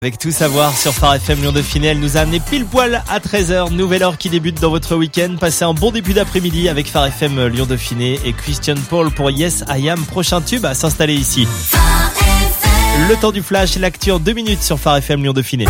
Avec tout savoir sur Phare FM Lyon Dauphiné, elle nous a amené pile poil à 13h, nouvelle heure qui débute dans votre week-end. Passez un bon début d'après-midi avec Phare FM Lyon Dauphiné et Christian Paul pour Yes I Am, prochain tube à s'installer ici. Le temps du flash, l'actu en 2 minutes sur Phare FM Lyon Dauphiné.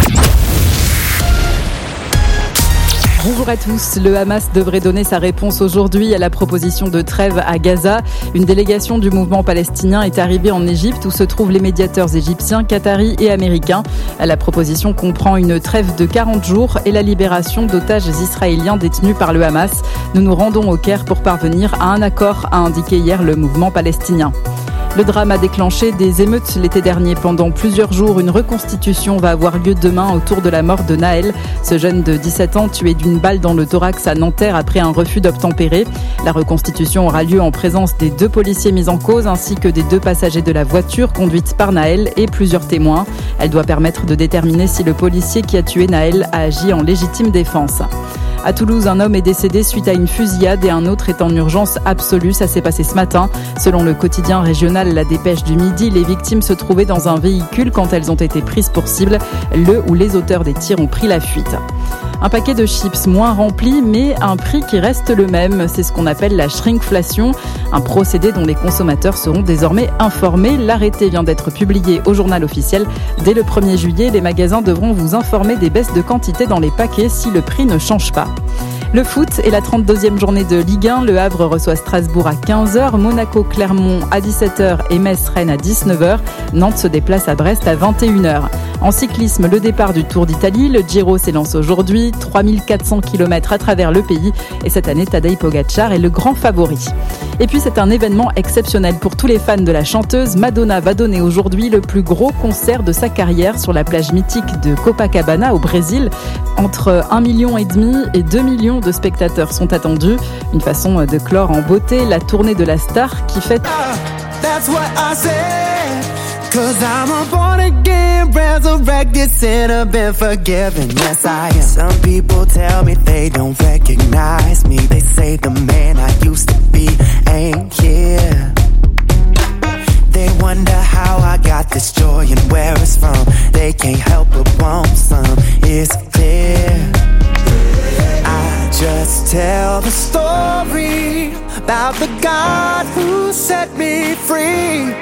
Bonjour à tous. Le Hamas devrait donner sa réponse aujourd'hui à la proposition de trêve à Gaza. Une délégation du mouvement palestinien est arrivée en Égypte où se trouvent les médiateurs égyptiens, qataris et américains. La proposition comprend une trêve de 40 jours et la libération d'otages israéliens détenus par le Hamas. Nous nous rendons au Caire pour parvenir à un accord, a indiqué hier le mouvement palestinien. Le drame a déclenché des émeutes l'été dernier. Pendant plusieurs jours, une reconstitution va avoir lieu demain autour de la mort de Naël. Ce jeune de 17 ans tué d'une balle dans le thorax à Nanterre après un refus d'obtempérer. La reconstitution aura lieu en présence des 2 policiers mis en cause ainsi que des 2 passagers de la voiture conduite par Naël et plusieurs témoins. Elle doit permettre de déterminer si le policier qui a tué Naël a agi en légitime défense. À Toulouse, un homme est décédé suite à une fusillade et un autre est en urgence absolue. Ça s'est passé ce matin. Selon le quotidien régional La Dépêche du Midi, les victimes se trouvaient dans un véhicule quand elles ont été prises pour cible. Le ou les auteurs des tirs ont pris la fuite. Un paquet de chips moins rempli, mais un prix qui reste le même. C'est ce qu'on appelle la shrinkflation, un procédé dont les consommateurs seront désormais informés. L'arrêté vient d'être publié au journal officiel. Dès le 1er juillet, les magasins devront vous informer des baisses de quantité dans les paquets si le prix ne change pas. Le foot et la 32e journée de Ligue 1. Le Havre reçoit Strasbourg à 15h, Monaco-Clermont à 17h et Metz-Rennes à 19h. Nantes se déplace à Brest à 21h. En cyclisme, le départ du Tour d'Italie. Le Giro s'élance aujourd'hui. 3400 km à travers le pays. Et cette année, Tadej Pogačar est le grand favori. Et puis, c'est un événement exceptionnel pour tous les fans de la chanteuse. Madonna va donner aujourd'hui le plus gros concert de sa carrière sur la plage mythique de Copacabana au Brésil. Entre 1,5 million et 2 millions de spectateurs sont attendus. Une façon de clore en beauté la tournée de la star qui fête... That's what I said, 'cause I'm a born again, resurrected sinner, been forgiven, yes I am. Some people tell me they don't recognize me. They say the man I used to be ain't here. They wonder how I got this joy and where it's from. They can't help but want some, it's clear. I just tell the story about the God who set me free.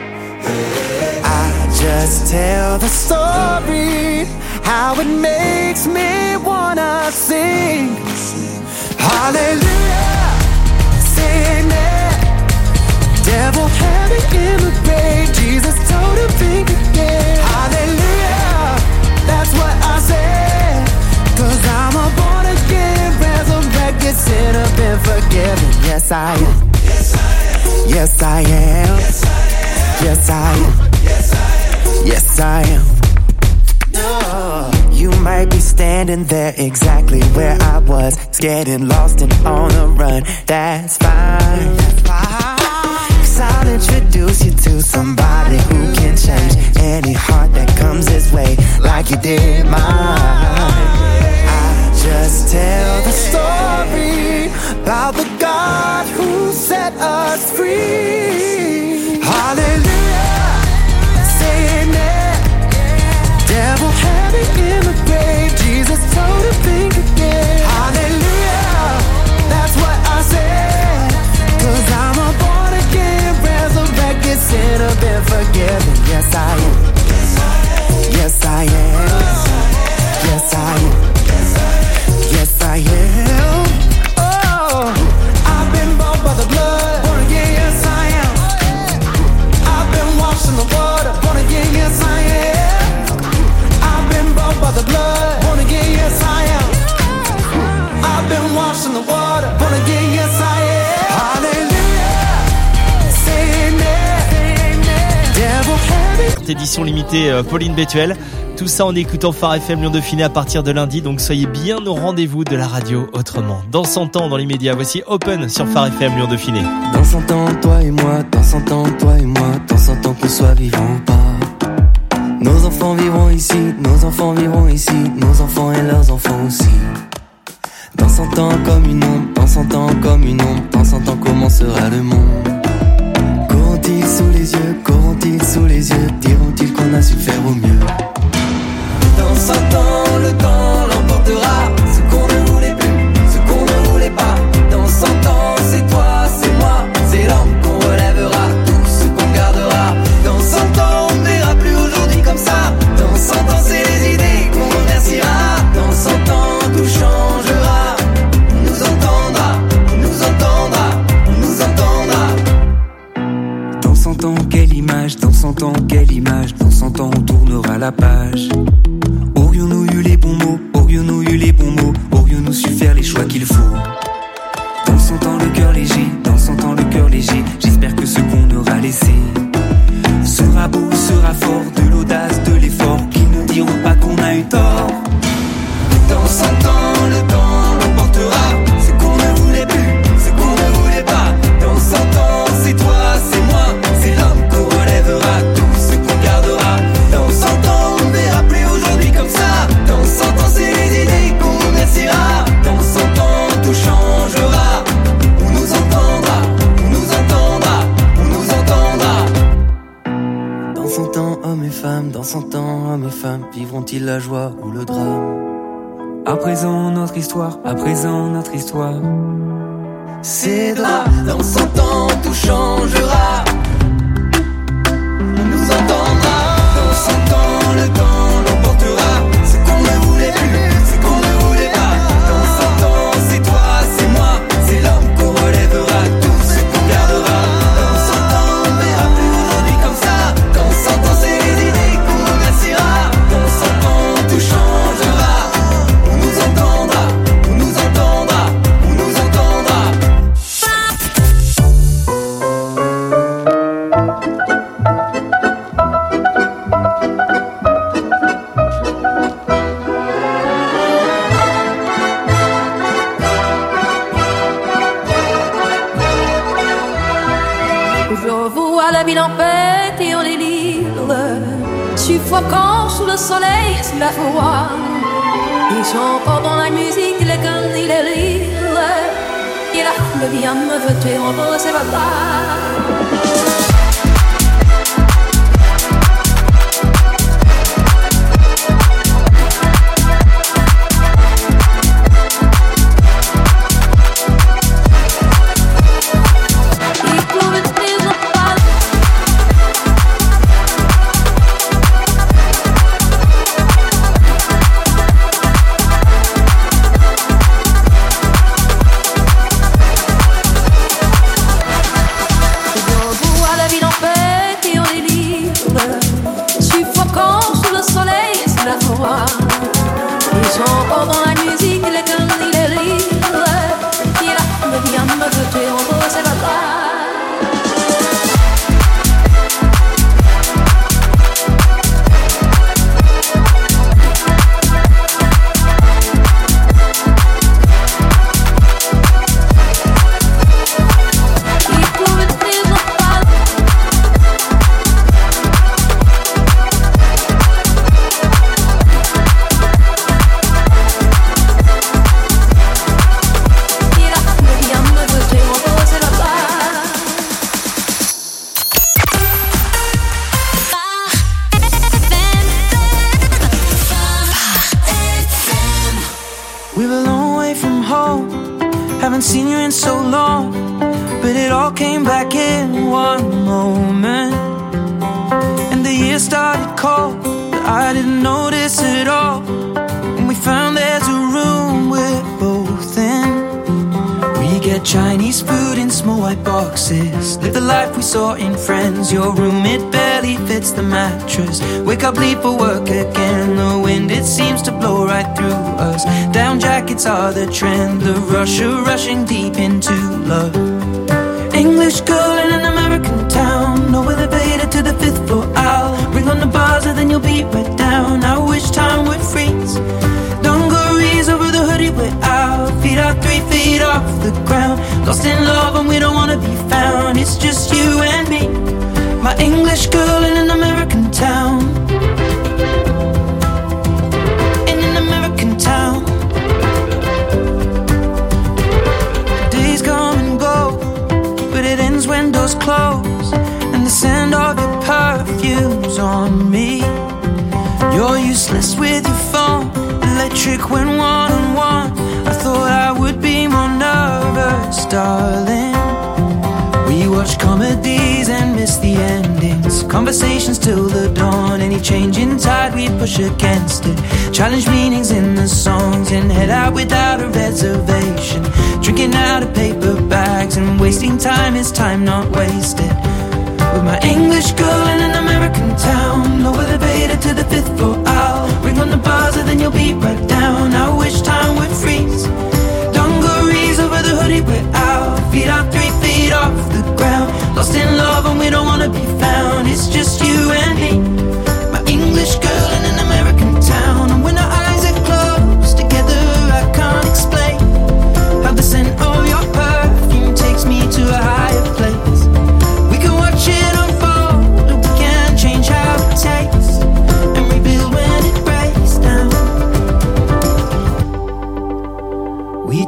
I just tell the story, how it makes me wanna sing. Hallelujah, sing it. Devil had me in the grave, Jesus told him think again. Hallelujah, that's what I said, 'cause I'm a born again, resurrected sinner, been forgiven. Yes I am. Yes I am. Yes I am. Yes I am. No. You might be standing there exactly where I was, scared and lost and on the run. That's fine. 'Cause I'll introduce you to somebody who can change any heart that comes his way, like you did mine. Just tell the story about the God who set us free. Hallelujah, sing it. Devil had me in the grave, Jesus told him think again. Hallelujah, that's what I said, 'cause I'm a born again, resurrected sinner, been forgiven. Yes I am. Yes I am. Yes I am. Yes I am. Oh, I've been bought by the blood, born again, yes I am. I've been washed in the water, born again, yes I am. I've been bought by the blood, born again, yes I am. I've been washed in the water, born again, yes I am. Hallelujah, sing it. Devil had it. Édition limitée Pauline Bétuel. Tout ça en écoutant Phare FM Lyon Dauphiné à partir de lundi, donc soyez bien au rendez-vous de la radio autrement. Dans 100 ans, dans l'immédiat, voici Open sur Phare FM Lyon Dauphiné. Dans 100 ans, toi et moi, dans 100 ans, toi et moi, dans 100 ans qu'on soit vivant ou pas. Nos enfants vivront ici, nos enfants vivront ici, nos enfants et leurs enfants aussi. Dans 100 ans comme une ombre, dans 100 ans comme une ombre, dans 100 ans comment sera le monde? Courront-ils sous les yeux, diront-ils qu'on a su faire au mieux? sages. Aurions-nous eu les bons mots, aurions-nous eu les bons mots, aurions-nous su faire les choix qu'il faut. Dans son temps le cœur léger, dans son temps le cœur léger, j'espère que ce qu'on aura laissé sera beau, sera fort, de l'audace, de l'effort, qu'ils ne diront pas qu'on a eu tort. Dans son temps, le temps l'emportera, ce qu'on ne voulait plus, ce qu'on ne voulait pas. Dans son temps, c'est toi, c'est moi, c'est l'homme qu'on relèvera, tout ce qu'on gardera. Dans son temps, on ne verra plus aujourd'hui comme ça. Dans son temps, c'est les idées qu'on remerciera. Dans son temps, tout changera. On nous entendra, on nous entendra, on nous entendra. Dans son temps, hommes et femmes, dans son temps, hommes et femmes, vivront-ils la joie ou le drame? À présent notre histoire, à présent notre histoire cédera. Dans son temps, tout changera. On nous entendra. Dans son temps, le temps l'emportera. Ce qu'on ne voulait plus, ce qu'on ne voulait pas. Dans son temps, c'est toi, c'est moi, c'est l'homme qu'on relèvera, tout ce qu'on gardera. Dans son temps, on ne verra plus aujourd'hui comme ça. Dans son temps, c'est les idées qu'on remerciera. Dans son temps, tout changera. On nous entendra, on nous entendra, on nous entendra. Je vois la ville en fête et en délire, suffoquant sous le soleil et sous la foi. Ils chantent dans la musique, les cannes et les rires. Et la foule vient me jeter en beau, c'est pas grave. Chinese food in small white boxes. Live the life we saw in Friends. Your room, it barely fits the mattress. Wake up, leave for work again. The wind, it seems to blow right through us. Down jackets are the trend. The rushing deep into love. English girl in an American town. No elevator to the 5th floor. I'll ring on the buzzer, then you'll be right down. I wish time would freeze. Dungarees over the hoodie we're out. Feet are 3 feet off the ground. Lost in love and we don't wanna be found. It's just you and me. My English girl in an American town. In an American town. Days come and go, but it ends when doors close. And the scent of your perfume's on me. You're useless with your phone, electric when one-on-one. I thought I would be more nervous, darling. We watch comedies and miss the endings. Conversations till the dawn. Any change in tide, we push against it. Challenge meanings in the songs and head out without a reservation. Drinking out of paper bags and wasting time is time not wasted. With my English girl in an American town. No elevator to the 5th floor. I'll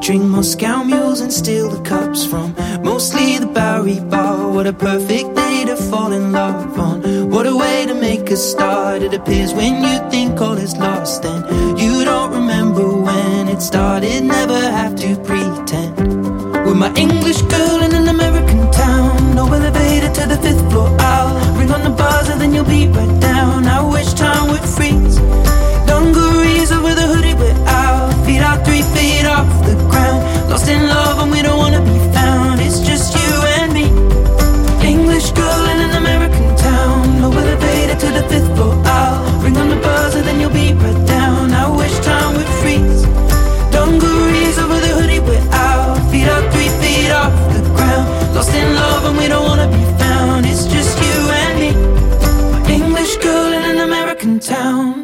drink Moscow mules and steal the cups from mostly the Bowery Bar. What a perfect day to fall in love on. What a way to make a start. It appears when you think all is lost and you don't remember when it started. Never have to pretend. With my English girl in an American town, no elevator to the 5th floor. I'll ring on the buzzer, then you'll be right down. I wish time would freeze. Dungarees over the hoodie we're out. Feet out 3 feet off the ground. Lost in love and we don't wanna be found. It's just you and me. English girl in an American town. No elevator to the 5th floor. I'll ring on the buzzer, then you'll be right down. I wish time would freeze. Dungarees over the hoodie we're out. Feet out 3 feet off the ground. Lost in love and we don't wanna be found. It's just you and me. English girl in an American town.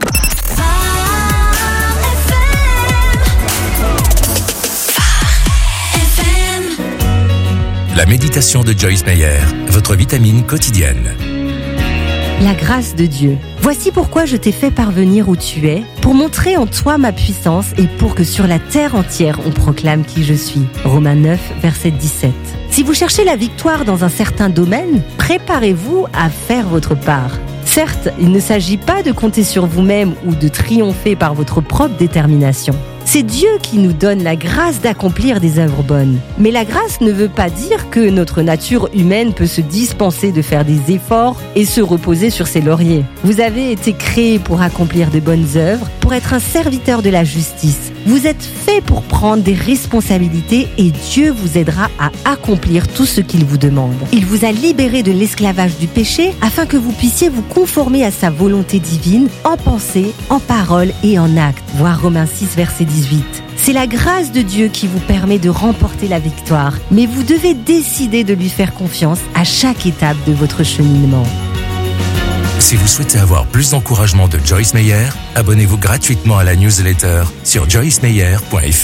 La méditation de Joyce Meyer, votre vitamine quotidienne. La grâce de Dieu. Voici pourquoi je t'ai fait parvenir où tu es, pour montrer en toi ma puissance et pour que sur la terre entière on proclame qui je suis. Romains 9, verset 17. Si vous cherchez la victoire dans un certain domaine, préparez-vous à faire votre part. Certes, il ne s'agit pas de compter sur vous-même ou de triompher par votre propre détermination. C'est Dieu qui nous donne la grâce d'accomplir des œuvres bonnes. Mais la grâce ne veut pas dire que notre nature humaine peut se dispenser de faire des efforts et se reposer sur ses lauriers. Vous avez été créé pour accomplir de bonnes œuvres, pour être un serviteur de la justice. Vous êtes fait pour prendre des responsabilités et Dieu vous aidera à accomplir tout ce qu'il vous demande. Il vous a libéré de l'esclavage du péché afin que vous puissiez vous conformer à sa volonté divine en pensée, en parole et en acte. Voir Romains 6, verset 18. C'est la grâce de Dieu qui vous permet de remporter la victoire, mais vous devez décider de lui faire confiance à chaque étape de votre cheminement. Si vous souhaitez avoir plus d'encouragement de Joyce Meyer, abonnez-vous gratuitement à la newsletter sur joycemeyer.fr.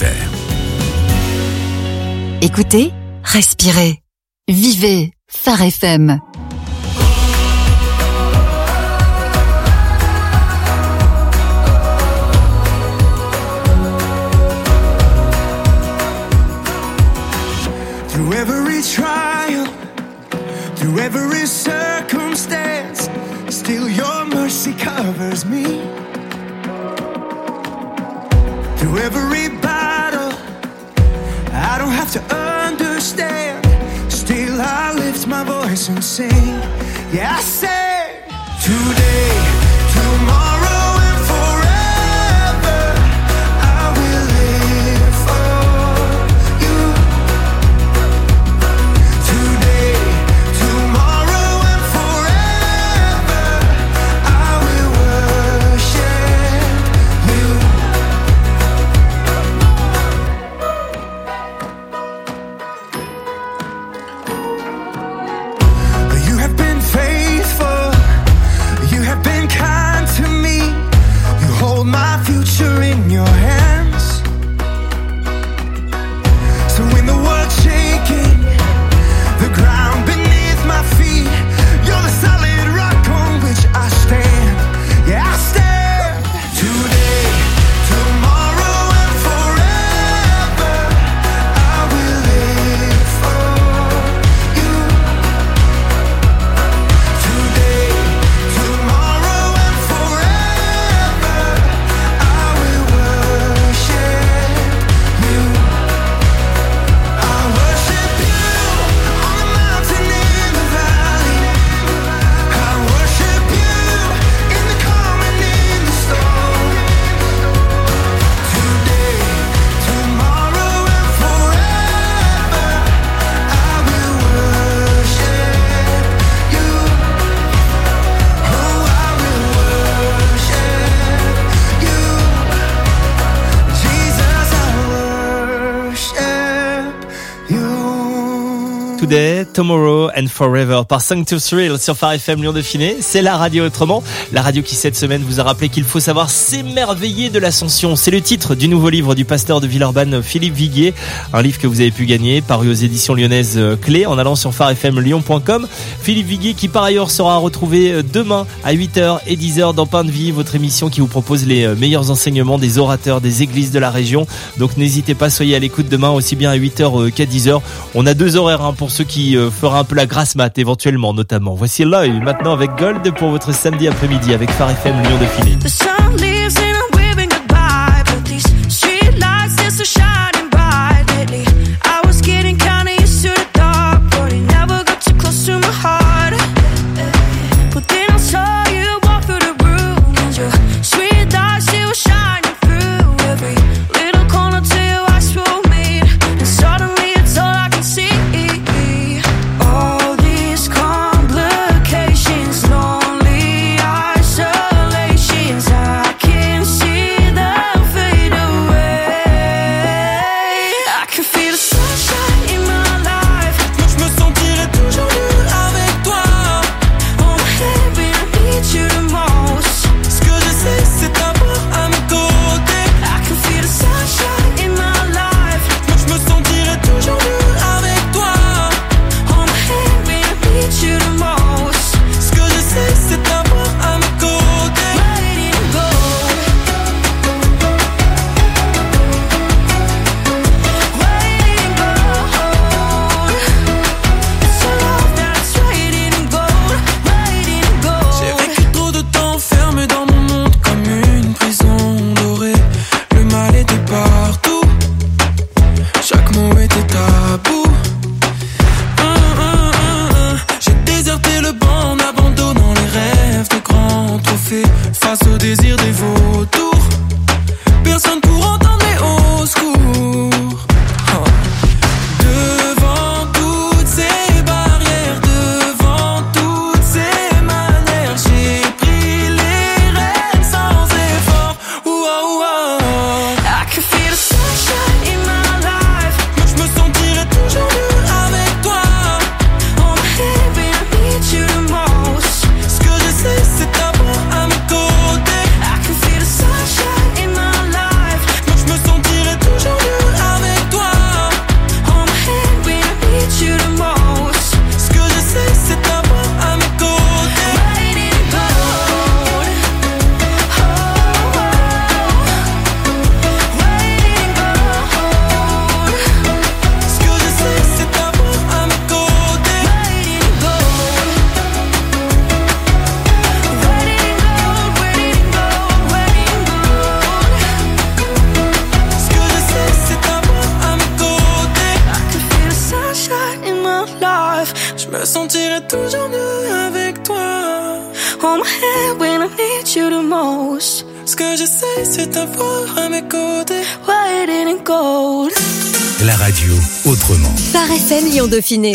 Écoutez, respirez, vivez Phare FM. Through every trial, through every circumstance, still your mercy covers me. Through every battle, I don't have to understand. Still I lift my voice and sing. Yeah, I say, today, tomorrow and forever, I will live for you. Today, tomorrow and forever, I will worship you. You have been faithful, you have been kind to me. You hold my future in your hands. So when the world's shaking, the ground beneath my feet, you're the solid rock on which I stand. Yeah, I stand. Today, tomorrow and forever, I will live for you. Today, tomorrow and forever, I will worship Today, Tomorrow and Forever par Song to Thrill sur Phare FM Lyon Dauphiné. C'est la radio autrement. La radio qui cette semaine vous a rappelé qu'il faut savoir s'émerveiller de l'ascension. C'est le titre du nouveau livre du pasteur de Villeurbanne, Philippe Viguier. Un livre que vous avez pu gagner, paru aux éditions lyonnaises Clé, en allant sur pharefmlyon.com. Philippe Viguier qui par ailleurs sera retrouvé demain à 8h et 10h dans Pain de Vie, votre émission qui vous propose les meilleurs enseignements des orateurs des églises de la région. Donc n'hésitez pas, soyez à l'écoute demain aussi bien à 8h qu'à 10h. On a 2 horaires pour ceux qui fera un peu la grasse mat éventuellement notamment. Voici Loy maintenant avec Gold pour votre samedi après-midi avec Phare FM Lyon Dauphiné. La radio autrement. Phare FM Lyon Dauphiné.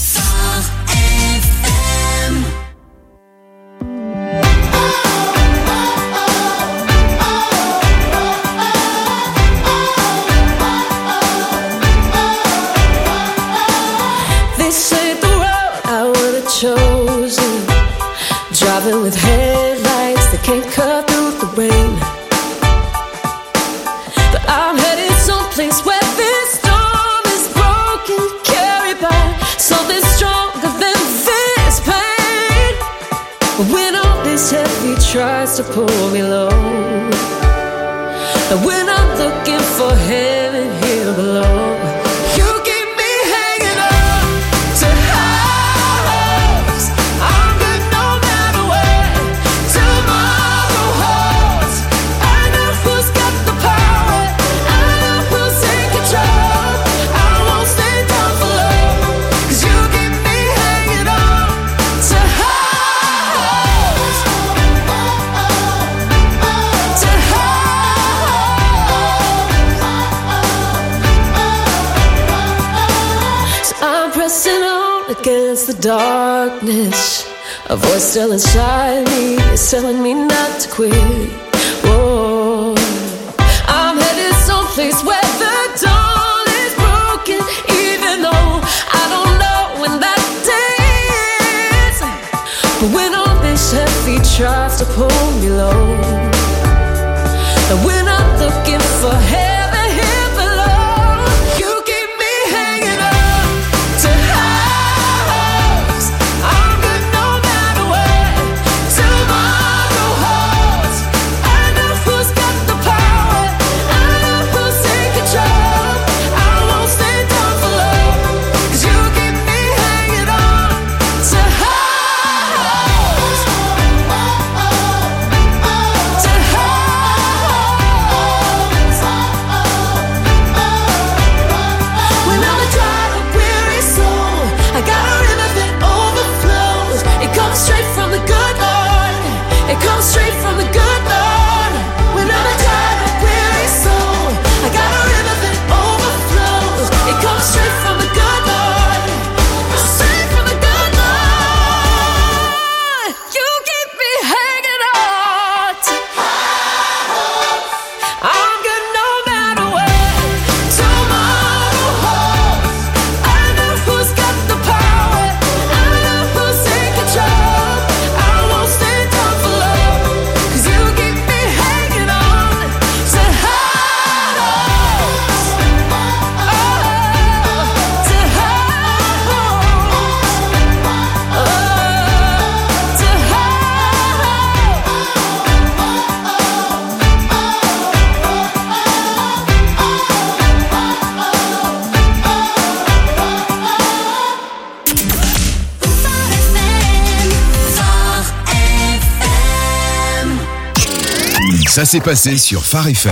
This ain't the road I would have chosen. Driving with headlights that can't cut through the rain. But I'm headed someplace where this storm is broken, carried by something stronger than this pain. When all this heavy tries to pull me low, and when I'm looking for heaven here below, you keep me hanging on to highs. I'm good no matter what tomorrow holds. I know who's got the power, I know who's in control. I won't stay down for long, 'cause you keep me hanging on to highs. To highs. So I'm pressing on against the darkness. A voice still inside me is telling me not to quit. Whoa. I'm headed someplace where the dawn is broken, even though I don't know And we're not looking for heaven here below. You keep me hanging on to highs. I'm good no matter what tomorrow holds. I know who's got the power, I know who's in control. I won't stay down for long, 'cause you keep me hanging on to highs. To highs. When I'm a dry and weary soul, I got a river that overflows. It comes straight from the good Lord. It comes straight from the good Lord. When I'm a dry and weary soul, I got a river that overflows. It comes straight from the good Lord. Straight from the good Lord. You keep me hanging on to highs. I'm good no matter what tomorrow holds. I know who's got the power, I know who's in control. I won't stay down for long, 'cause you keep me hanging on to highs. To highs. To Ça s'est passé sur Phare FM.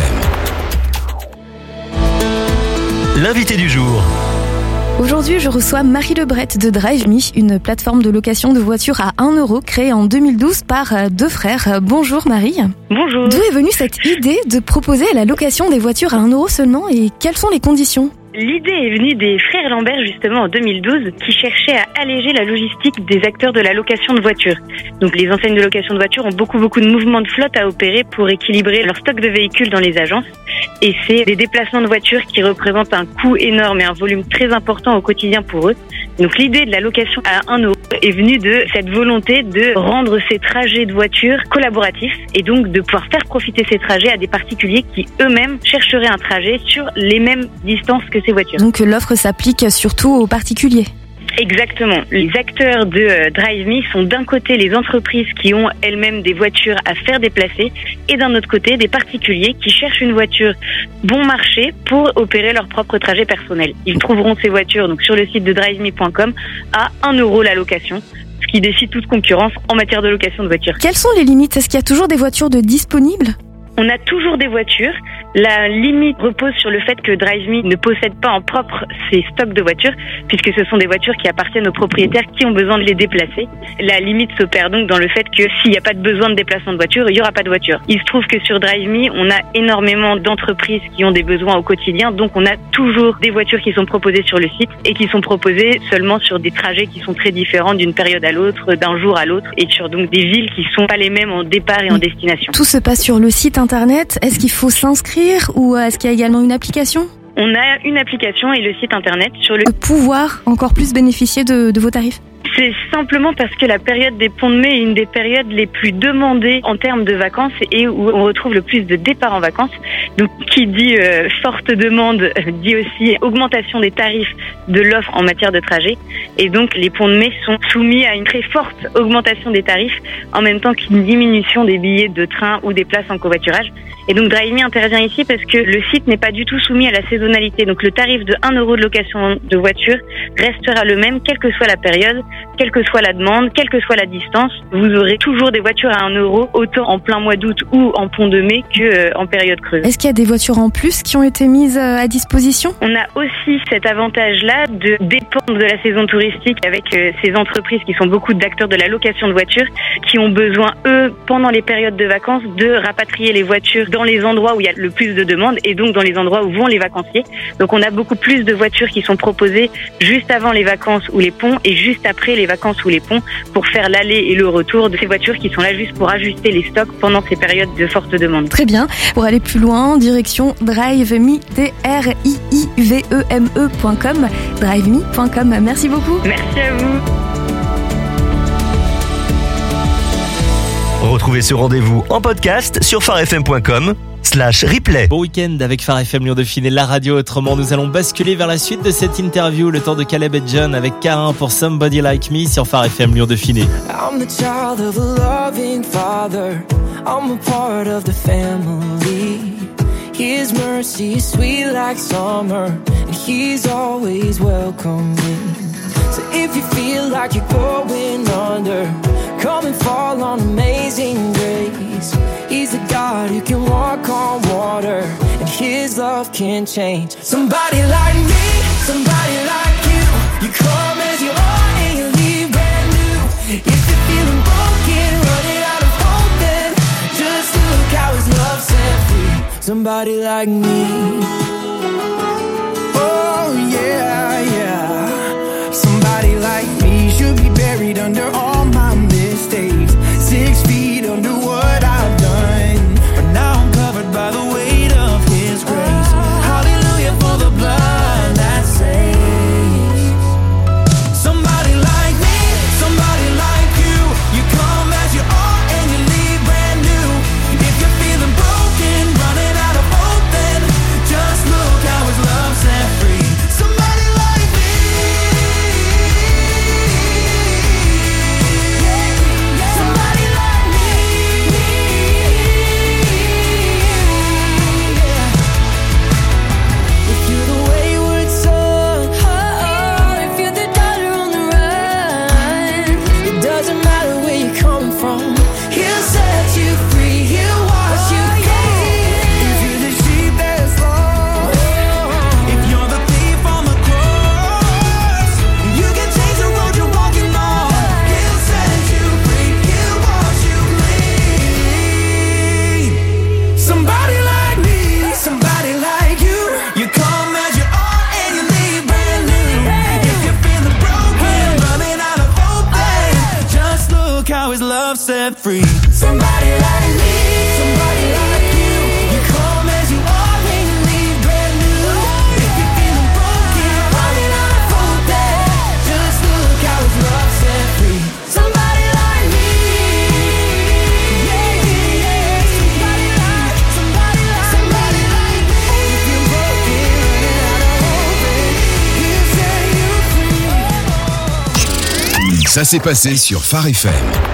L'invité du jour. Aujourd'hui, je reçois Marie Lebret de Drive Me, une plateforme de location de voitures à 1 euro créée en 2012 par deux frères. Bonjour Marie. Bonjour. D'où est venue cette idée de proposer la location des voitures à 1 euro seulement et quelles sont les conditions ? L'idée est venue des frères Lambert justement en 2012 qui cherchaient à alléger la logistique des acteurs de la location de voitures. Donc les enseignes de location de voitures ont beaucoup de mouvements de flotte à opérer pour équilibrer leur stock de véhicules dans les agences. Et c'est des déplacements de voitures qui représentent un coût énorme et un volume très important au quotidien pour eux. Donc l'idée de la location à 1 euro est venue de cette volonté de rendre ces trajets de voitures collaboratifs et donc de pouvoir faire profiter ces trajets à des particuliers qui eux-mêmes chercheraient un trajet sur les mêmes distances que ces voitures. Donc l'offre s'applique surtout aux particuliers. Exactement. Les acteurs de Drive Me sont d'un côté les entreprises qui ont elles-mêmes des voitures à faire déplacer et d'un autre côté des particuliers qui cherchent une voiture bon marché pour opérer leur propre trajet personnel. Ils trouveront ces voitures donc sur le site de driveme.com à 1 euro la location, ce qui défie toute concurrence en matière de location de voitures. Quelles sont les limites ? Est-ce qu'il y a toujours des voitures de disponibles ? On a toujours des voitures. La limite repose sur le fait que Drive Me ne possède pas en propre ses stocks de voitures, puisque ce sont des voitures qui appartiennent aux propriétaires qui ont besoin de les déplacer. La limite s'opère donc dans le fait que s'il n'y a pas de besoin de déplacement de voiture, il n'y aura pas de voiture. Il se trouve que sur Drive Me, on a énormément d'entreprises qui ont des besoins au quotidien, donc on a toujours des voitures qui sont proposées sur le site et qui sont proposées seulement sur des trajets qui sont très différents d'une période à l'autre, d'un jour à l'autre, et sur donc des villes qui sont pas les mêmes en départ et en destination. Tout se passe sur le site internet. Est-ce qu'il faut s'inscrire ou est-ce qu'il y a également une application ? On a une application et le site internet sur le... Pouvoir encore plus bénéficier de vos tarifs ? C'est simplement parce que la période des ponts de mai est une des périodes les plus demandées en termes de vacances et où on retrouve le plus de départs en vacances. Donc, qui dit forte demande dit aussi augmentation des tarifs de l'offre en matière de trajet. Et donc, les ponts de mai sont soumis à une très forte augmentation des tarifs en même temps qu'une diminution des billets de train ou des places en covoiturage. Et donc, Drive Me intervient ici parce que le site n'est pas du tout soumis à la saisonnalité. Donc, le tarif de 1 euro de location de voiture restera le même, quelle que soit la période, quelle que soit la demande, quelle que soit la distance. Vous aurez toujours des voitures à 1 euro, autant en plein mois d'août ou en pont de mai qu'en période creuse. Est-ce qu'il y a des voitures en plus qui ont été mises à disposition ? On a aussi cet avantage-là de dépendre de la saison touristique avec ces entreprises qui sont beaucoup d'acteurs de la location de voitures qui ont besoin, eux, pendant les périodes de vacances, de rapatrier les voitures dans les endroits où il y a le plus de demandes et donc dans les endroits où vont les vacanciers. Donc on a beaucoup plus de voitures qui sont proposées juste avant les vacances ou les ponts et juste après les vacances ou les ponts pour faire l'aller et le retour de ces voitures qui sont là juste pour ajuster les stocks pendant ces périodes de forte demande. Très bien. Pour aller plus loin, direction driveme.com. driveme.com. Merci beaucoup. Merci à vous. Retrouvez ce rendez-vous en podcast sur pharefm.com, radio.fr/replay. Bon week-end avec Phare FM Lyon Dauphiné, la radio. Autrement, nous allons basculer vers la suite de cette interview. Le temps de Caleb et John avec Carin pour Somebody Like Me sur Phare FM Lyon Dauphiné. I'm the child of a loving father. I'm a part of the family. His mercy is sweet like summer, and he's always welcoming. So if you feel like you're going under, come and fall on Amazing Grace. He's the God who can walk on water, and his love can change. Somebody like me, somebody like you. You come as you are and you leave brand new. If you're feeling broken, running out of hope, then just look how his love set free. Somebody like me. Oh yeah, yeah. Somebody like me should be buried under all my mistakes. 6 feet under what I've done, but now I'm covered by the weight of his grace. Hallelujah for the blood that saves. Somebody like me, somebody like you. You come as you are and you leave brand new. If you're feeling broken, running out of hope, then just look how his love set free. Somebody like me. Somebody like me. If you're the wayward son, if you're the daughter on the run, it doesn't matter where you're coming from, he'll set you free, he'll wash you clean. If you're the sheep that's lost, if you're the thief on the cross, you can change the road you're walking on, he'll set you free, he'll wash you clean. Somebody like me, somebody like you. You come as you are and you leave brand new. If you're feeling broken, running out of hope, then just look how his love set free. Somebody like me, somebody like you. You come as you are and you leave brand new. If you're feeling broken, running out of hope, then just look how his love set free. Somebody like me. Yeah, yeah, yeah. Somebody like me. If you're broken, running out of hope, then he'll set you free. Ça s'est passé sur Phare FM.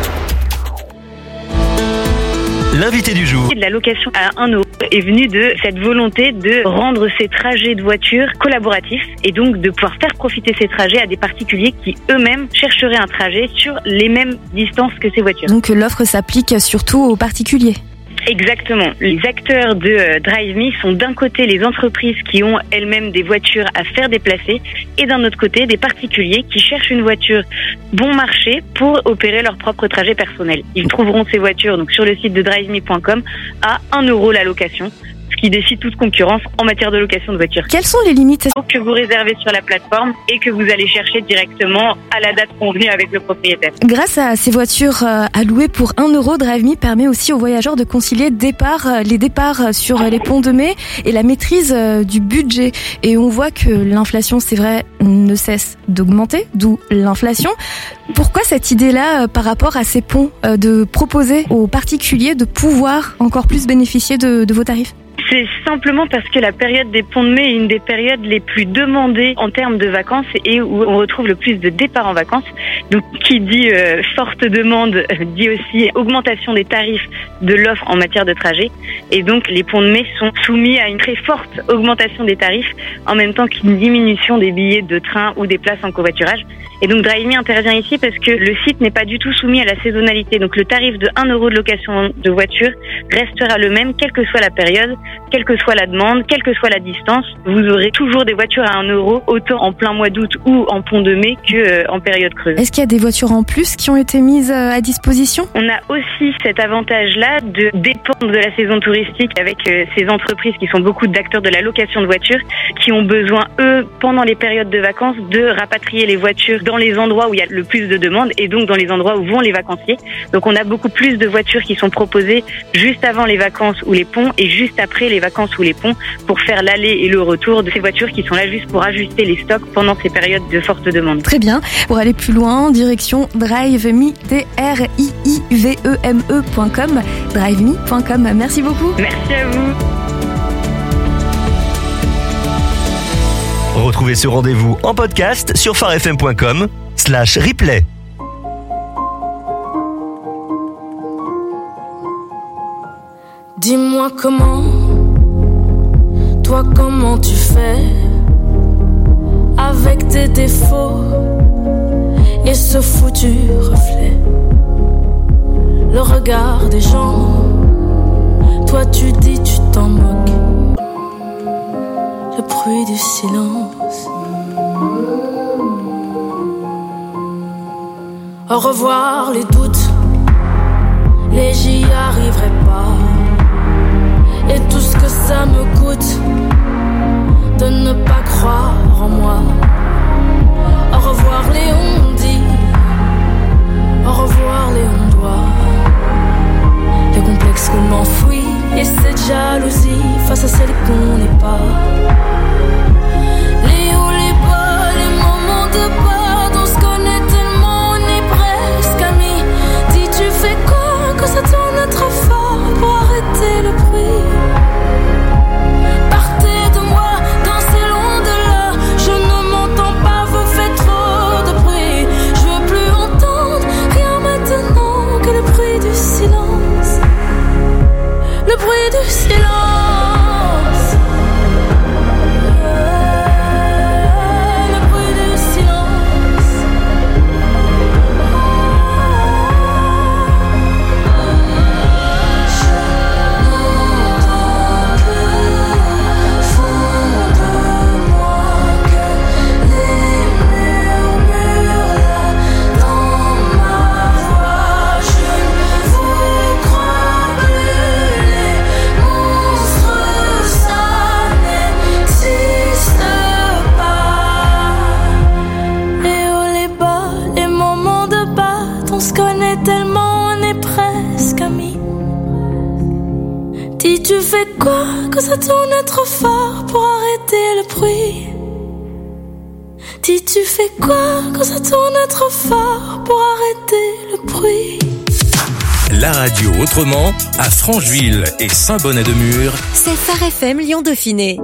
L'invité du jour. De la location à 1 euro est venue de cette volonté de rendre ces trajets de voiture collaboratifs et donc de pouvoir faire profiter ces trajets à des particuliers qui eux-mêmes chercheraient un trajet sur les mêmes distances que ces voitures. Donc l'offre s'applique surtout aux particuliers. Exactement. Les acteurs de DriveMe sont d'un côté les entreprises qui ont elles-mêmes des voitures à faire déplacer et d'un autre côté des particuliers qui cherchent une voiture bon marché pour opérer leur propre trajet personnel. Ils trouveront ces voitures donc sur le site de driveme.com à 1 euro la location, ce qui défie toute concurrence en matière de location de voitures. Quelles sont les limites Que vous réservez sur la plateforme et que vous allez chercher directement à la date convenue avec le propriétaire. Grâce à ces voitures à louer pour 1 euro, DriveMe permet aussi aux voyageurs de concilier les départs sur les ponts de mai et la maîtrise du budget. Et on voit que l'inflation, c'est vrai, ne cesse d'augmenter, d'où l'inflation. Pourquoi cette idée-là par rapport à ces ponts de proposer aux particuliers de pouvoir encore plus bénéficier de vos tarifs ? C'est simplement parce que la période des ponts de mai est une des périodes les plus demandées en termes de vacances et où on retrouve le plus de départs en vacances. Donc, qui dit forte demande dit aussi augmentation des tarifs de l'offre en matière de trajet. Et donc, les ponts de mai sont soumis à une très forte augmentation des tarifs en même temps qu'une diminution des billets de train ou des places en covoiturage. Et donc, DriveMe intervient ici parce que le site n'est pas du tout soumis à la saisonnalité. Donc, le tarif de 1 euro de location de voiture restera le même, quelle que soit la période, quelle que soit la demande, quelle que soit la distance. Vous aurez toujours des voitures à 1 euro, autant en plein mois d'août ou en pont de mai qu'en période creuse. Est-ce qu'il y a des voitures en plus qui ont été mises à disposition ? On a aussi cet avantage-là de dépendre de la saison touristique avec ces entreprises qui sont beaucoup d'acteurs de la location de voitures qui ont besoin, eux, pendant les périodes de vacances, de rapatrier les voitures dans dans les endroits où il y a le plus de demandes et donc dans les endroits où vont les vacanciers. Donc on a beaucoup plus de voitures qui sont proposées juste avant les vacances ou les ponts et juste après les vacances ou les ponts pour faire l'aller et le retour de ces voitures qui sont là juste pour ajuster les stocks pendant ces périodes de forte demande. Très bien. Pour aller plus loin, direction driveme, driveme.com, driveme.com. Merci beaucoup. Merci à vous. Retrouvez ce rendez-vous en podcast sur farfm.com/replay. Dis-moi comment tu fais avec tes défauts et ce foutu reflet. Le regard des gens, toi tu dis tu t'en moques. Le bruit du silence. Au revoir les doutes, les j'y arriverai pas. Et tout ce que ça me coûte de ne pas croire en moi. Au revoir les on-dit, au revoir les on-doit. Les complexes qu'on enfouit et cette jalousie face à celle qu'on n'est pas. Les hauts, les bas, les moments de peur, on se connaît tellement, on est presque amis. Dis tu fais quoi quand ça tourne trop fort pour arrêter le bruit? Partez de moi, dansez loin de là. Je ne m'entends pas, vous faites trop de bruit. Je veux plus entendre rien maintenant que le bruit du silence. Le bruit du silence. Le bruit du silence. Je n'entends que au fond de moi que les murmures là dans ma voix. Je ne vous crois plus, les monstres ça n'existe pas. Les hauts, les bas, les moments de batte, on se connaît tellement, on est presque amis. Dis tu fais quoi quand ça tourne trop fort pour arrêter le bruit? Dis tu fais quoi quand ça tourne trop fort pour arrêter le bruit? La radio autrement, à Francheville et Saint-Bonnet-de-Mur. C'est Phare FM Lyon Dauphiné.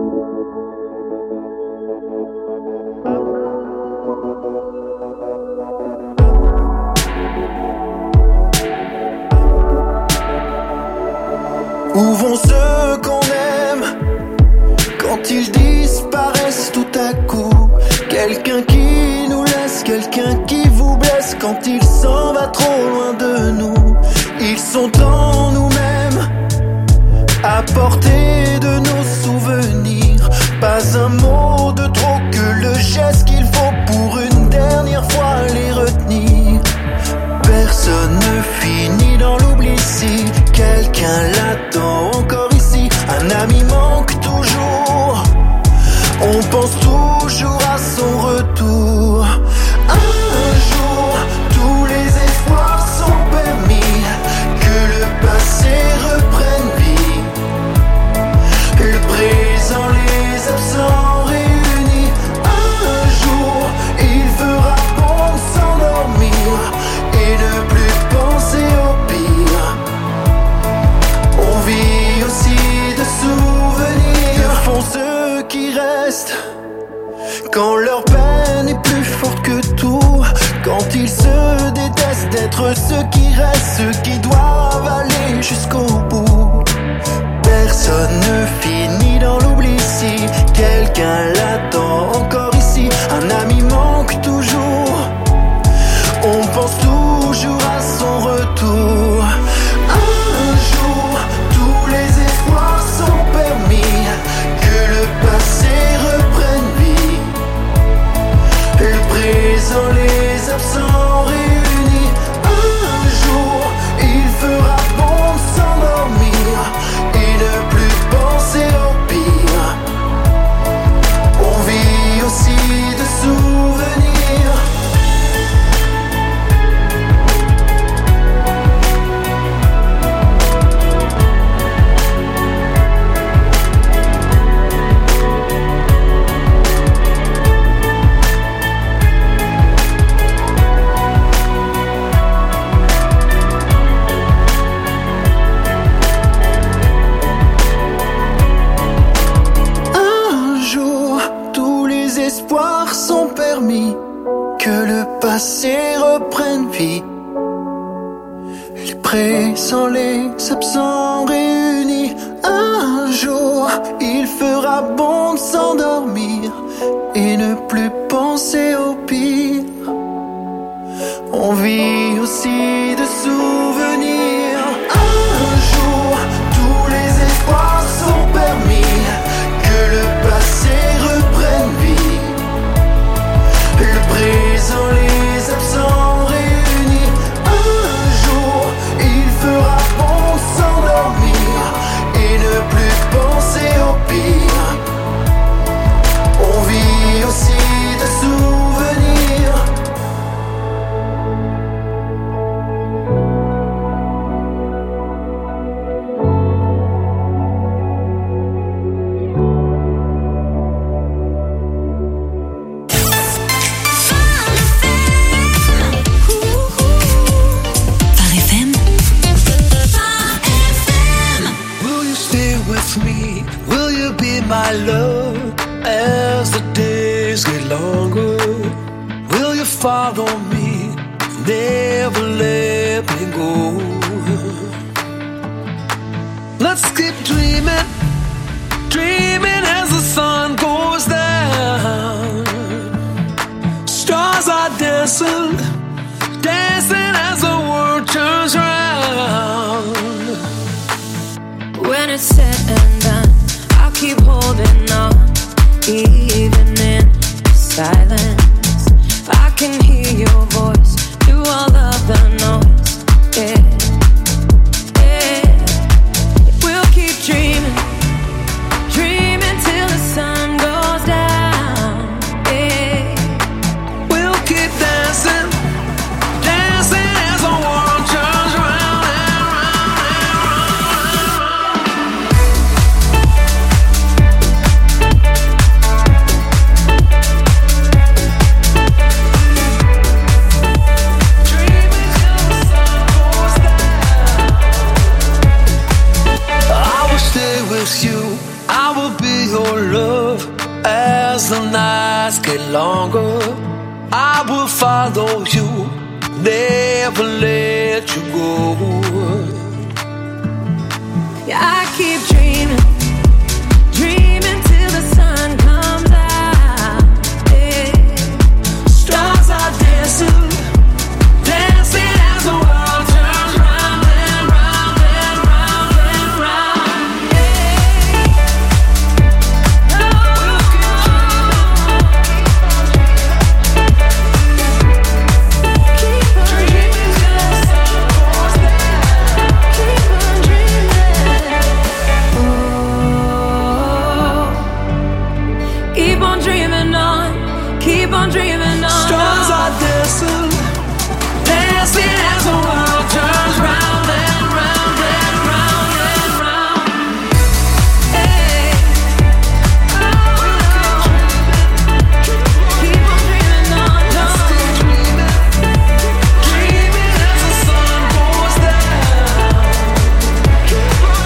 Où vont ceux qu'on aime quand ils disparaissent tout à coup? Quelqu'un qui nous laisse, quelqu'un qui vous blesse quand il s'en va trop loin de nous. Ils sont en nous-mêmes, à portée de nos souvenirs. Pas un mot de trop que le geste qu'il faut pour une dernière fois les retenir. Personne ne finit dans l'oubli si quelqu'un l'attend encore ici. Un ami manque toujours, on pense toujours à son retour. Un jour, tous les espoirs sont permis, que le passé reprenne vie. Le présent, les absents réunis. Un jour, il fera bon de s'endormir et ne plus penser au pire. On vit aussi de souvenirs. Que font ceux qui restent quand leur peine est plus forte que tout? Quand ils se détestent d'être ceux qui restent, ceux qui doivent aller jusqu'au bout. Personne ne finit dans l'oubli si quelqu'un l'attend encore ici. Un ami manque toujours, on pense toujours à son retour. Un jour, tous les espoirs sont permis, que le passé reprenne vie. Le présent, les absents réunis. Un jour, il fera bon de s'endormir et ne plus penser au endormi, que le passé reprenne vie. Les présents, les absents réunis. Un jour, il fera bon de s'endormir et ne plus penser au pire. On vit aussi de souvenirs. Un jour, tous les espoirs sont permis, que le passé reprenne vie. Le présent, les absents réunis. Un jour, il fera bon s'endormir et ne plus penser au pire. On vit aussi de souvenirs. My love, as the days get longer, will you follow me, never let me go? Let's keep dreaming, dreaming as the sun goes down. Stars are dancing, dancing as the world turns round. When it's said and done, keep holding on, even in silence. I can hear your voice through all of the noise. Yeah, yeah. We'll keep dreaming, dreaming till the sun goes down. Yeah, we'll keep dancing, dancing as the world turns round and round and round. I will be your love as the nights get longer. I will follow you, never let you go. Yeah, I keep dreaming, dreaming till the sun comes out. Yeah. Stars are dancing, dancing as the world turns round and round and round and round. Yeah. We'll keep dreaming, keep on dreaming till the sun goes down. Keep on dreaming. Oh, keep on dreaming on, keep on dreaming on. Stars are dancing, dancing as the world turns round and round and round and round. Hey, keep on dreaming on, dreaming as the sun goes down. Keep on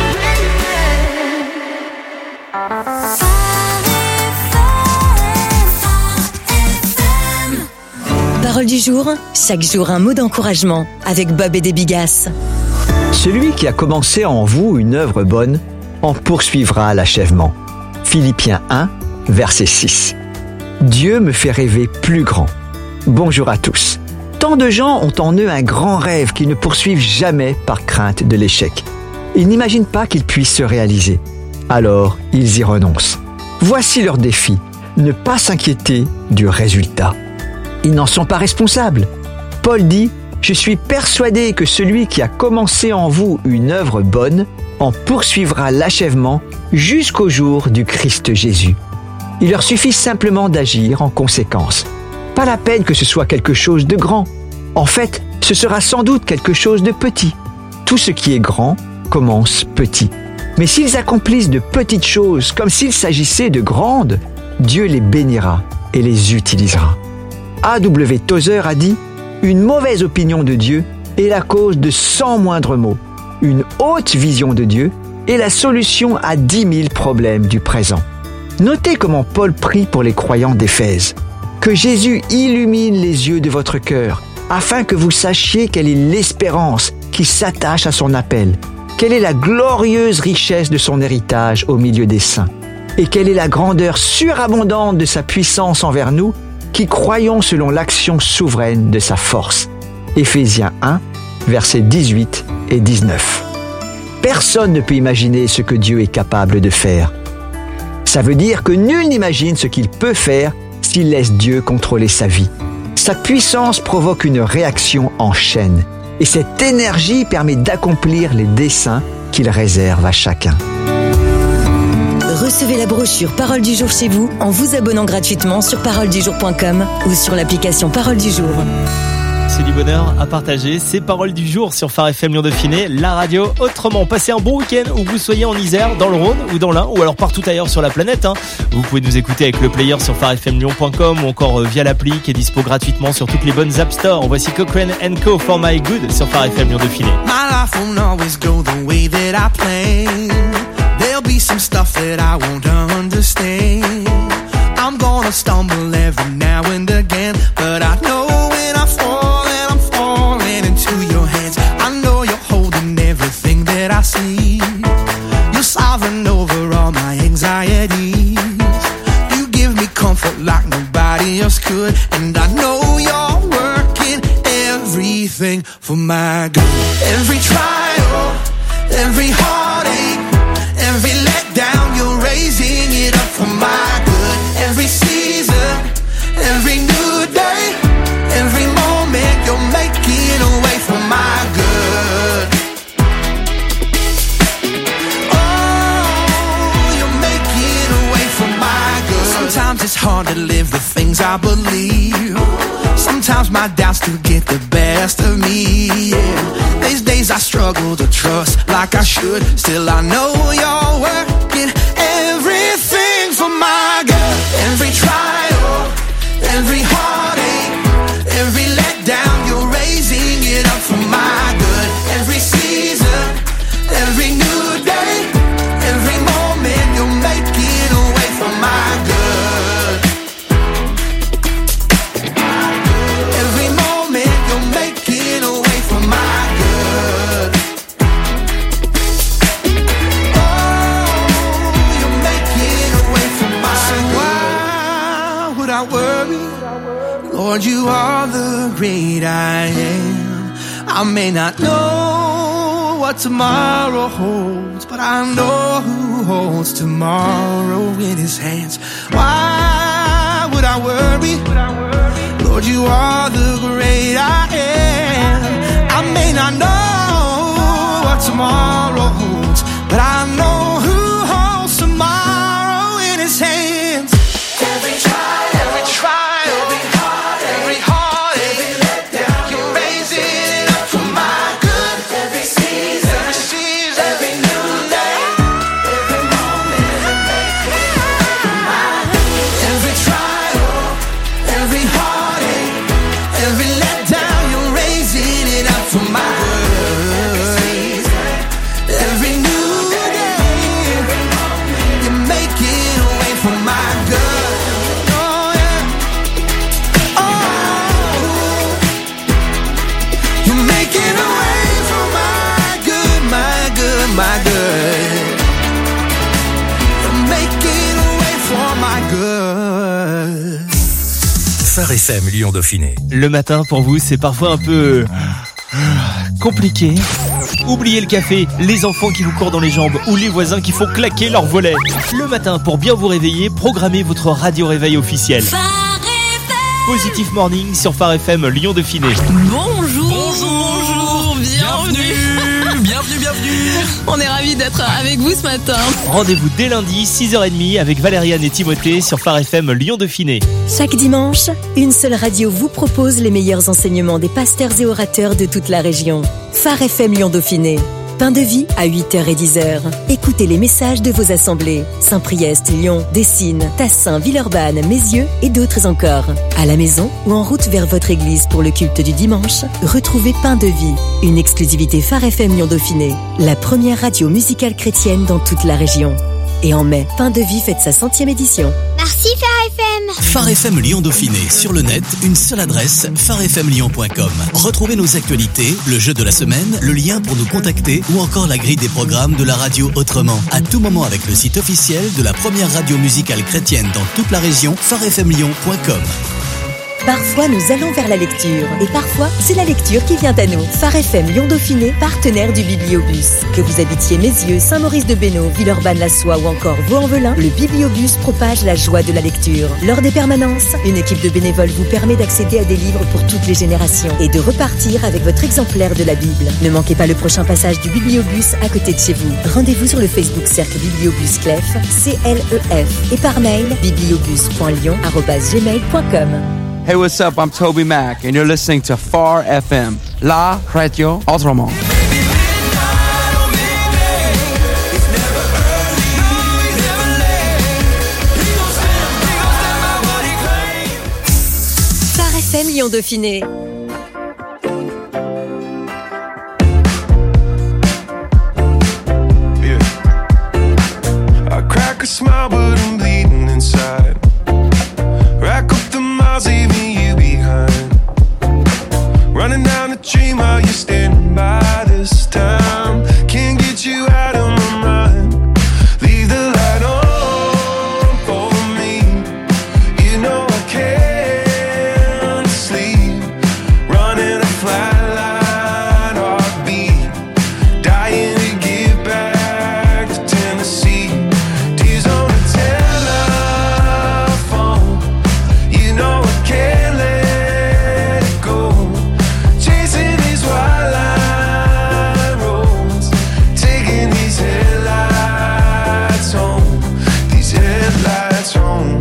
Parole du jour, chaque jour un mot d'encouragement avec Bob et des Bigasses. Celui qui a commencé en vous une œuvre bonne en poursuivra à l'achèvement. Philippiens 1, verset 6. Dieu me fait rêver plus grand. Bonjour à tous. Tant de gens ont en eux un grand rêve qu'ils ne poursuivent jamais par crainte de l'échec. Ils n'imaginent pas qu'il puisse se réaliser. Alors, ils y renoncent. Voici leur défi, ne pas s'inquiéter du résultat. Ils n'en sont pas responsables. Paul dit « Je suis persuadé que celui qui a commencé en vous une œuvre bonne en poursuivra l'achèvement jusqu'au jour du Christ Jésus. » Il leur suffit simplement d'agir en conséquence. Pas la peine que ce soit quelque chose de grand. En fait, ce sera sans doute quelque chose de petit. Tout ce qui est grand commence petit. Mais s'ils accomplissent de petites choses comme s'il s'agissait de grandes, Dieu les bénira et les utilisera. A.W. Tozer a dit « Une mauvaise opinion de Dieu est la cause de 100 moindres maux. Une haute vision de Dieu est la solution à 10 000 problèmes du présent. » Notez comment Paul prie pour les croyants d'Éphèse. Que Jésus illumine les yeux de votre cœur, afin que vous sachiez quelle est l'espérance qui s'attache à son appel, quelle est la glorieuse richesse de son héritage au milieu des saints, et quelle est la grandeur surabondante de sa puissance envers nous, qui croyons selon l'action souveraine de sa force. Éphésiens 1, versets 18 et 19. Personne ne peut imaginer ce que Dieu est capable de faire. Ça veut dire que nul n'imagine ce qu'il peut faire s'il laisse Dieu contrôler sa vie. Sa puissance provoque une réaction en chaîne, et cette énergie permet d'accomplir les desseins qu'il réserve à chacun. Recevez la brochure Parole du jour chez vous en vous abonnant gratuitement sur paroledujour.com ou sur l'application Parole du jour. C'est du bonheur à partager. C'est Paroles du jour sur Phare FM Lyon Dauphiné, la radio autrement. Passez un bon week-end où vous soyez en Isère, dans le Rhône ou dans l'Ain, ou alors partout ailleurs sur la planète. Vous pouvez nous écouter avec le player sur pharefmlyon.com ou encore via l'appli qui est dispo gratuitement sur toutes les bonnes App Store. Voici Cochrane & Co for My Good sur Phare FM Lyon Dauphiné. My life won't always go the way that I plan. There'll be some stuff that I won't understand. I'm gonna stumble every now and again, but I know when I fall and I'm falling into your hands. I know you're holding everything that I see. You're sovereign over all my anxieties. You give me comfort like nobody else could, and I know you're working everything for my good. Every trial, every heartache, every letdown, you're raising it up for my good. Every season, every new day, every moment, you're making a way for my good. Oh, you're making a way for my good. Sometimes it's hard to live the things I believe. Sometimes my doubts still get the best of me, yeah. These days I struggle to trust like I should. Still I know you're working everything for my good. Every trial, every heartache, every letdown, you're raising it up for my good. Every season, every new day, every moment, you're making a way for my good. Every moment, you're making a way for my good. Oh, you're making a way for my good. Why would I worry? Lord, you are the great I am. I may not know what tomorrow holds, but I know who holds tomorrow in his hands. Why would I worry? Lord, you are the great I am. I may not know what tomorrow holds, but I know who holds tomorrow in his hands. Every trial, every trial, every heartache, every letdown, you're raising it up for my good. Every season, every new day, every moment, you're making it for my good. Every trial, every heartache, every letdown, you're raising it up for my good. Every new day, you're making a way for my good. Oh yeah, oh, you're making a way for my good, my good, my good. You're making a way for my good. Phare FM Lyon Dauphiné. Le matin pour vous, c'est parfois un peu compliqué. Oubliez le café, les enfants qui vous courent dans les jambes ou les voisins qui font claquer leurs volets. Le matin, pour bien vous réveiller, programmez votre radio réveil officiel. Positive Morning sur Phare FM Lyon Dauphiné. Bonjour, bienvenue. On est ravis d'être avec vous ce matin. Rendez-vous dès lundi, 6h30 avec Valériane et Timothée sur Phare FM Lyon Dauphiné. Chaque dimanche, une seule radio vous propose les meilleurs enseignements des pasteurs et orateurs de toute la région. Phare FM Lyon Dauphiné. Pain de vie à 8h et 10h. Écoutez les messages de vos assemblées. Saint-Priest, Lyon, Dessines, Tassin, Villeurbanne, Mézieux et d'autres encore. À la maison ou en route vers votre église pour le culte du dimanche, retrouvez Pain de vie, une exclusivité Phare FM Lyon Dauphiné, la première radio musicale chrétienne dans toute la région. Et en mai, Pain de vie fête sa 100e édition. Merci Phare FM. FM. Phare FM Lyon Dauphiné sur le net, une seule adresse, pharefmlyon.com. Retrouvez nos actualités, le jeu de la semaine, le lien pour nous contacter ou encore la grille des programmes de la radio autrement. À tout moment avec le site officiel de la première radio musicale chrétienne dans toute la région, pharefmlyon.com. Parfois, nous allons vers la lecture. Et parfois, c'est la lecture qui vient à nous. Phare FM Lyon Dauphiné, partenaire du Bibliobus. Que vous habitiez Mézieux, Saint-Maurice-de-Bénaud, Villeurbanne-la-Soie ou encore Vaux-en-Velin, le Bibliobus propage la joie de la lecture. Lors des permanences, une équipe de bénévoles vous permet d'accéder à des livres pour toutes les générations et de repartir avec votre exemplaire de la Bible. Ne manquez pas le prochain passage du Bibliobus à côté de chez vous. Rendez-vous sur le Facebook Cercle Bibliobus Clef, CLEF, et par mail bibliobus.lyon@gmail.com. Hey, what's up? I'm Toby Mac, and you're listening to Phare FM, la radio autrement. Phare FM Lyon Dauphiné. Yeah. I crack a smile, but I'm bleeding inside. Rack up the miles, leaving you behind. Running down the dream while you're standing by this time. Can't get you out of my mind. Leave the light on for me. You know I can't sleep. Running a flatline heartbeat. Dying to get back to Tennessee. Tears on the telephone. You know I can't let it go. Chasing these wildline roads, taking these headlights home, these headlights home.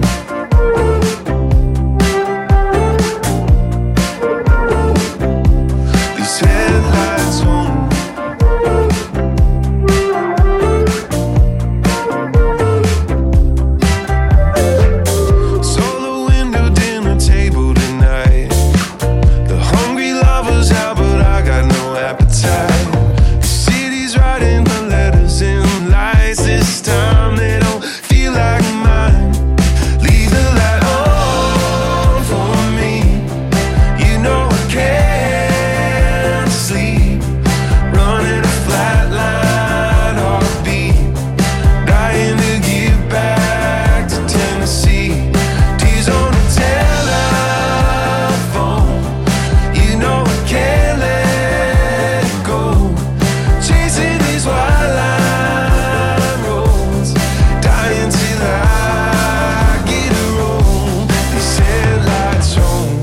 These headlights home. Solo window dinner table tonight. The hungry lover's out, but I got no appetite. The city's writing my letters in lights. This time they don't feel like mine. Leave the light on for me. You know I can't sleep. Running a flatline heartbeat. Dying to get back to Tennessee. Tears on the telephone. You know I can't let it go. Chasing these wildline roads. Dying till I get a roll. These headlights home.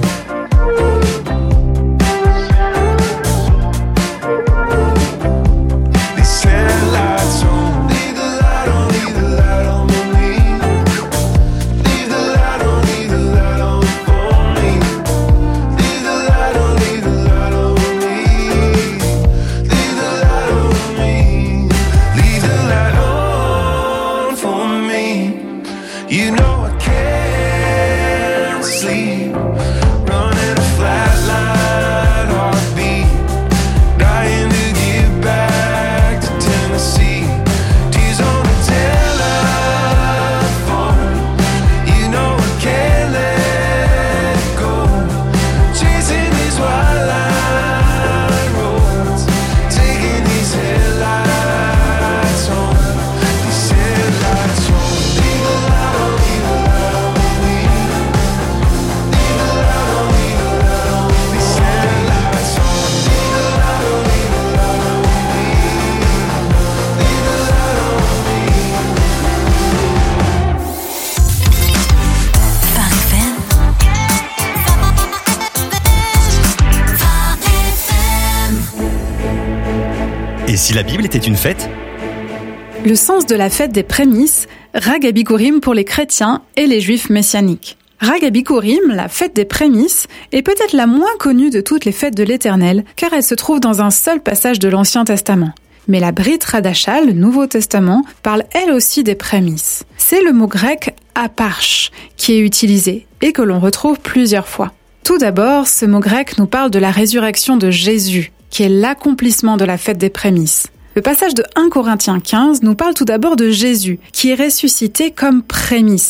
These headlights home. Leave the light on, leave the light on for me. Leave the light on, leave the light on for me. Leave the light on, leave the light on me. Leave the light on me. Leave the light on for me. You know I can't sleep. Running a flatline heartbeat. Dying to get back to Tennessee. Tears on the telephone. You know I can't let it go. Chasing these wildline roads. Taking these headlights home. These headlights home. Leave the light on, leave the light on me. Leave the light on, leave the light on. These headlights home. Leave the light on, leave the light on me. Leave the light on me. Phare FM. Et si la Bible était une fête? Le sens de la fête des prémices, Hag HaBikurim pour les chrétiens et les juifs messianiques. Hag HaBikurim, la fête des prémices, est peut-être la moins connue de toutes les fêtes de l'Éternel, car elle se trouve dans un seul passage de l'Ancien Testament. Mais la Brit Hadasha, le Nouveau Testament, parle elle aussi des prémices. C'est le mot grec aparsh qui est utilisé et que l'on retrouve plusieurs fois. Tout d'abord, ce mot grec nous parle de la résurrection de Jésus, qui est l'accomplissement de la fête des prémices. Le passage de 1 Corinthiens 15 nous parle tout d'abord de Jésus, qui est ressuscité comme prémisse.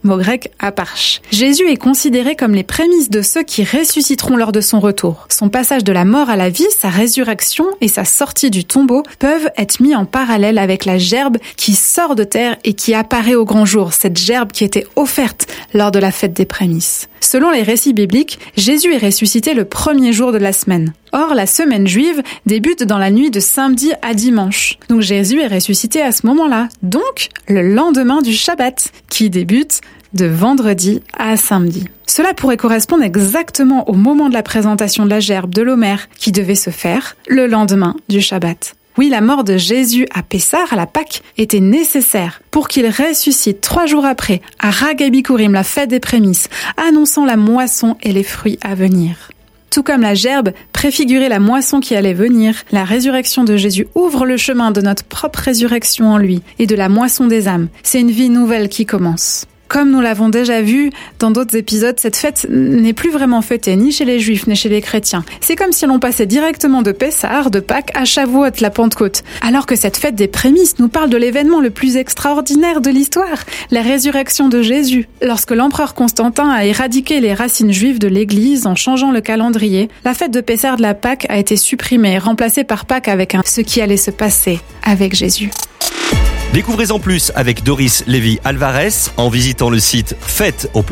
mot grec aparche. Jésus est considéré comme les prémices de ceux qui ressusciteront lors de son retour. Son passage de la mort à la vie, sa résurrection et sa sortie du tombeau peuvent être mis en parallèle avec la gerbe qui sort de terre et qui apparaît au grand jour, cette gerbe qui était offerte lors de la fête des prémices. Selon les récits bibliques, Jésus est ressuscité le premier jour de la semaine. Or, la semaine juive débute dans la nuit de samedi à dimanche. Donc Jésus est ressuscité à ce moment-là, donc le lendemain du Shabbat, qui débute de vendredi à samedi. Cela pourrait correspondre exactement au moment de la présentation de la gerbe de l'Omer, qui devait se faire le lendemain du Shabbat. Oui, la mort de Jésus à Pessah, à la Pâque, était nécessaire pour qu'il ressuscite 3 jours après, à Chag Bikurim, la fête des prémices, annonçant la moisson et les fruits à venir. Tout comme la gerbe préfigurait la moisson qui allait venir, la résurrection de Jésus ouvre le chemin de notre propre résurrection en lui et de la moisson des âmes. C'est une vie nouvelle qui commence. Comme nous l'avons déjà vu dans d'autres épisodes, cette fête n'est plus vraiment fêtée ni chez les Juifs ni chez les chrétiens. C'est comme si l'on passait directement de Pessah, de Pâques, à Shavuot, la Pentecôte. Alors que cette fête des prémices nous parle de l'événement le plus extraordinaire de l'histoire, la résurrection de Jésus. Lorsque l'empereur Constantin a éradiqué les racines juives de l'Église en changeant le calendrier, la fête de Pessah de la Pâque a été supprimée, remplacée par Pâques avec ce qui allait se passer avec Jésus. Découvrez en plus avec Doris Lévy-Alvarez en visitant le site fête au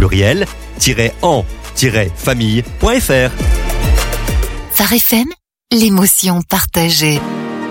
pluriel-en-famille.fr. Phare FM, l'émotion partagée.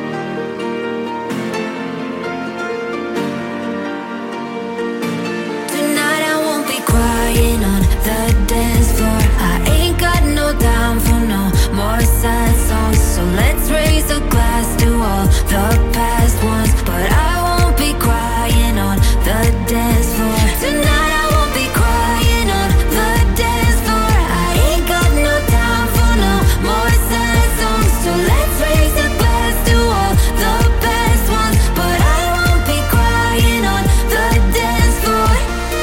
Tonight I won't be crying on the dance floor. I ain't got no time for no more sad songs. So let's raise a glass to all the past ones. But I won't be crying on the dance floor. Tonight I won't be crying on the dance floor. I ain't got no time for no more sad songs. So let's raise a glass to all the past ones. But I won't be crying on the dance floor.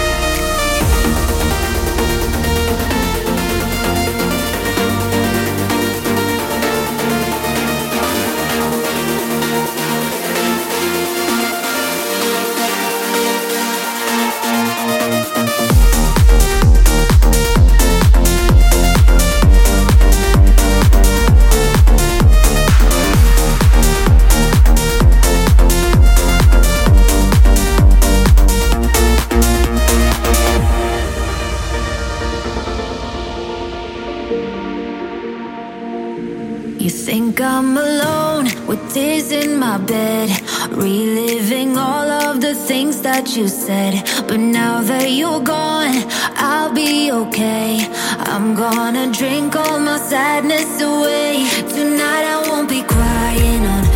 You think I'm alone with tears in my bed, reliving all of the things that you said. But now that you're gone, I'll be okay. I'm gonna drink all my sadness away. Tonight I won't be crying on